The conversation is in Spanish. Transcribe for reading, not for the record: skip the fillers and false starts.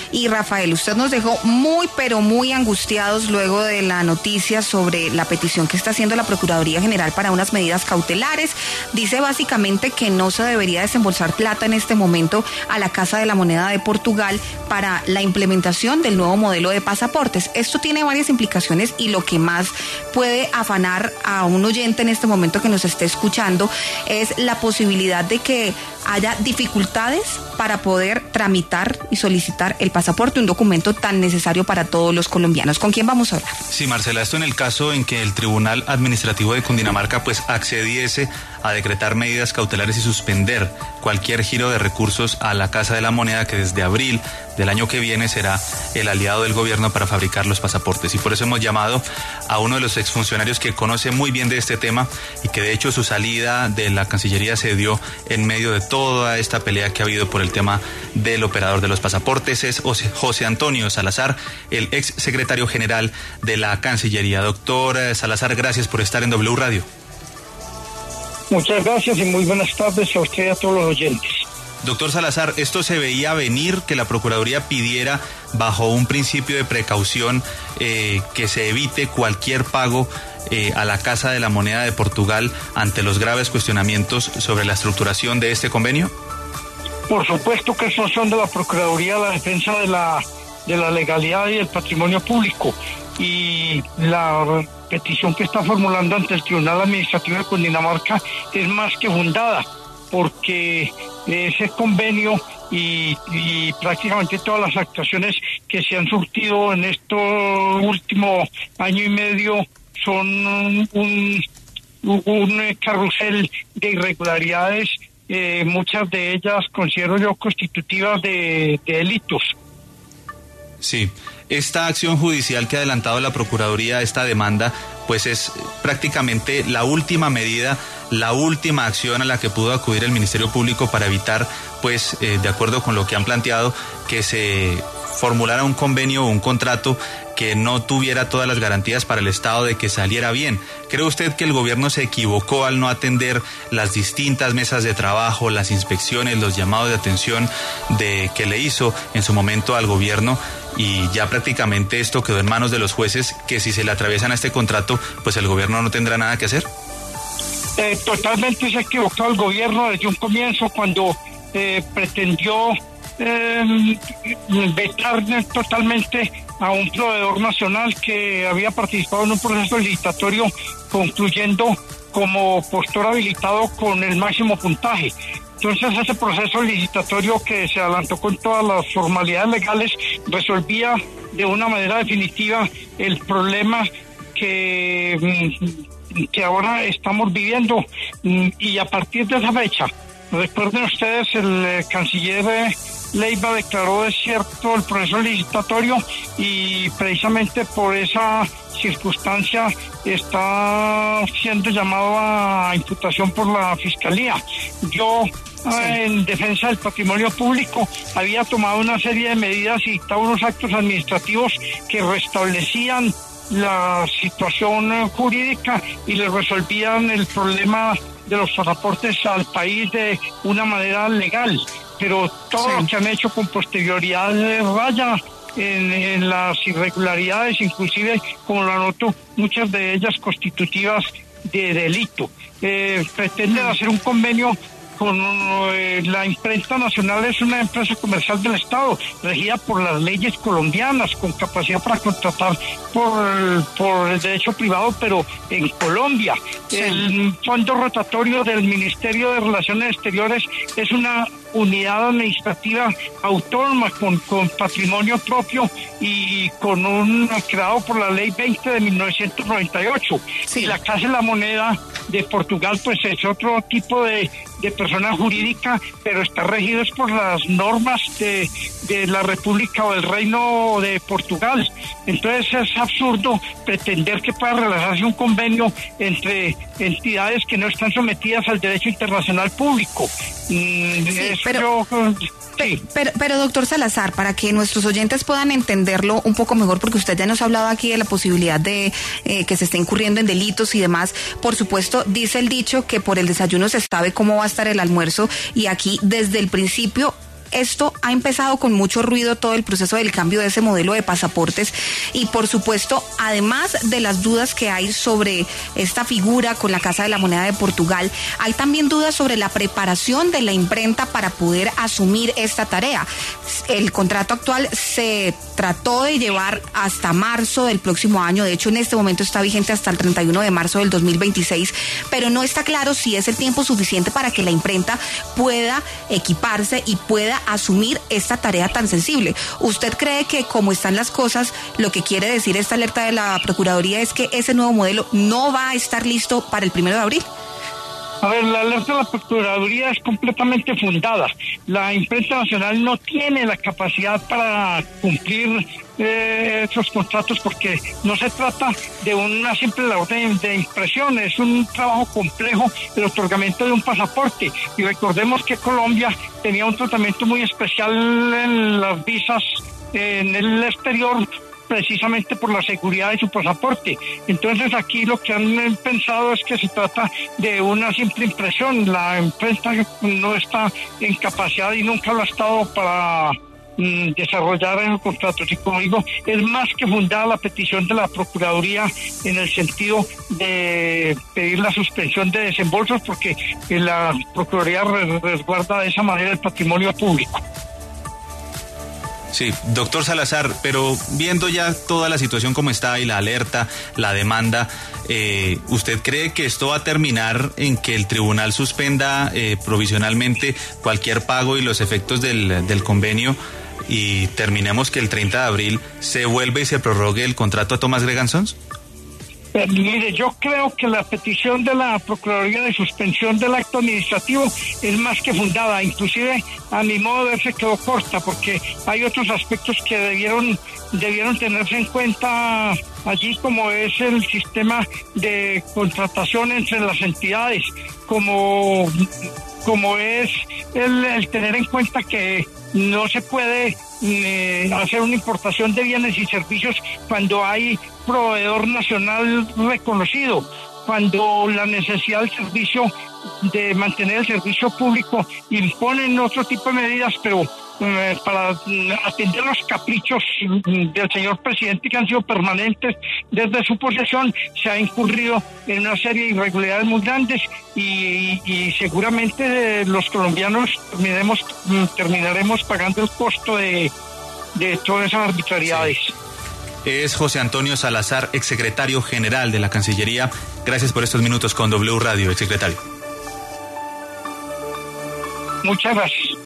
Y Rafael, usted nos dejó muy, pero muy angustiados luego de la noticia sobre la petición que está haciendo la Procuraduría General para unas medidas cautelares. Dice básicamente que no se debería desembolsar plata en este momento a la Casa de la Moneda de Portugal para la implementación del nuevo modelo de pasaportes. Esto tiene varias implicaciones y lo que más puede afanar a un oyente en este momento que nos esté escuchando es la posibilidad de que haya dificultades para poder tramitar y solicitar el pasaporte, un documento tan necesario para todos los colombianos. ¿Con quién vamos a hablar? Sí, Marcela, esto en el caso en que el Tribunal Administrativo de Cundinamarca pues accediese a decretar medidas cautelares y suspender cualquier giro de recursos a la Casa de la Moneda, que desde abril del año que viene será el aliado del gobierno para fabricar los pasaportes. Y por eso hemos llamado a uno de los exfuncionarios que conoce muy bien de este tema y que de hecho su salida de la Cancillería se dio en medio de toda esta pelea que ha habido por el tema del operador de los pasaportes. Es José Antonio Salazar, el ex secretario general de la Cancillería. Doctor Salazar, gracias por estar en W Radio. Muchas gracias y muy buenas tardes a usted y a todos los oyentes. Doctor Salazar, ¿esto se veía venir, que la Procuraduría pidiera bajo un principio de precaución que se evite cualquier pago a la Casa de la Moneda de Portugal ante los graves cuestionamientos sobre la estructuración de este convenio? Por supuesto que eso son de la Procuraduría, la defensa de la legalidad y el patrimonio público, y la petición que está formulando ante el Tribunal Administrativo de Cundinamarca es más que fundada, porque ese convenio y prácticamente todas las actuaciones que se han surtido en este último año y medio son un carrusel de irregularidades, muchas de ellas considero yo constitutivas de delitos. Sí, esta acción judicial que ha adelantado la Procuraduría, esta demanda, pues es prácticamente la última medida, la última acción a la que pudo acudir el Ministerio Público para evitar, pues, de acuerdo con lo que han planteado, que se formulara un convenio o un contrato que no tuviera todas las garantías para el Estado de que saliera bien. ¿Cree usted que el gobierno se equivocó al no atender las distintas mesas de trabajo, las inspecciones, los llamados de atención que le hizo en su momento al gobierno, y ya prácticamente esto quedó en manos de los jueces, que si se le atraviesan a este contrato, pues el gobierno no tendrá nada que hacer? Totalmente se ha equivocado el gobierno desde un comienzo cuando pretendió vetar totalmente a un proveedor nacional que había participado en un proceso licitatorio, concluyendo como postor habilitado con el máximo puntaje. Entonces ese proceso licitatorio, que se adelantó con todas las formalidades legales, resolvía de una manera definitiva el problema que ahora estamos viviendo, y a partir de esa fecha, recuerden ustedes, el canciller Leiva declaró desierto el proceso licitatorio, y precisamente por esa circunstancia está siendo llamado a imputación por la Fiscalía. Yo, en defensa del patrimonio público, había tomado una serie de medidas y dictado unos actos administrativos que restablecían la situación jurídica y le resolvían el problema de los pasaportes al país de una manera legal, pero todo lo que han hecho con posterioridad raya en las irregularidades, inclusive, como lo anoto, muchas de ellas constitutivas de delito. Pretenden hacer un convenio con la Imprenta Nacional. Es una empresa comercial del Estado, regida por las leyes colombianas, con capacidad para contratar por el derecho privado, pero en Colombia. Sí. El fondo rotatorio del Ministerio de Relaciones Exteriores es una unidad administrativa autónoma con patrimonio propio y creado por la ley 20 de 1998. Sí. Y la Casa de la Moneda de Portugal pues es otro tipo de persona jurídica, pero está regido por las normas de la República o del Reino de Portugal. Entonces es absurdo pretender que pueda realizarse un convenio entre entidades que no están sometidas al derecho internacional público. Pero doctor Salazar, para que nuestros oyentes puedan entenderlo un poco mejor, porque usted ya nos ha hablado aquí de la posibilidad de que se esté incurriendo en delitos y demás, por supuesto, dice el dicho que por el desayuno se sabe cómo va a estar el almuerzo, y aquí desde el principio esto ha empezado con mucho ruido, todo el proceso del cambio de ese modelo de pasaportes, y por supuesto, además de las dudas que hay sobre esta figura con la Casa de la Moneda de Portugal, hay también dudas sobre la preparación de la imprenta para poder asumir esta tarea. El contrato actual se trató de llevar hasta marzo del próximo año, de hecho en este momento está vigente hasta el 31 de marzo del 2026, pero no está claro si es el tiempo suficiente para que la imprenta pueda equiparse y pueda asumir esta tarea tan sensible. ¿Usted cree que, como están las cosas, lo que quiere decir esta alerta de la Procuraduría es que ese nuevo modelo no va a estar listo para el 1 de abril? A ver, la alerta de la Procuraduría es completamente fundada. La imprenta nacional no tiene la capacidad para cumplir esos contratos, porque no se trata de una simple labor de impresión, es un trabajo complejo el otorgamiento de un pasaporte. Y recordemos que Colombia tenía un tratamiento muy especial en las visas en el exterior, precisamente por la seguridad de su pasaporte. Entonces aquí lo que han pensado es que se trata de una simple impresión. La imprenta no está en capacidad y nunca lo ha estado para desarrollar en los contratos. Y como digo, es más que fundada la petición de la Procuraduría en el sentido de pedir la suspensión de desembolsos, porque la Procuraduría resguarda de esa manera el patrimonio público. Sí, doctor Salazar, pero viendo ya toda la situación como está y la alerta, la demanda, ¿usted cree que esto va a terminar en que el tribunal suspenda provisionalmente cualquier pago y los efectos del convenio, y terminemos que el 30 de abril se vuelve y se prorrogue el contrato a Thomas Gregan Sons? Mire, yo creo que la petición de la Procuraduría de suspensión del acto administrativo es más que fundada. Inclusive, a mi modo de ver, se quedó corta, porque hay otros aspectos que debieron tenerse en cuenta allí, como es el sistema de contratación entre las entidades, como es el tener en cuenta que no se puede hacer una importación de bienes y servicios cuando hay proveedor nacional reconocido, cuando la necesidad del servicio, de mantener el servicio público, imponen otro tipo de medidas, pero para atender los caprichos del señor presidente, que han sido permanentes desde su posesión, se ha incurrido en una serie de irregularidades muy grandes, y seguramente los colombianos terminaremos pagando el costo de todas esas arbitrariedades. Sí. Es José Antonio Salazar, exsecretario general de la Cancillería. Gracias por estos minutos con W Radio, exsecretario. Muchas gracias.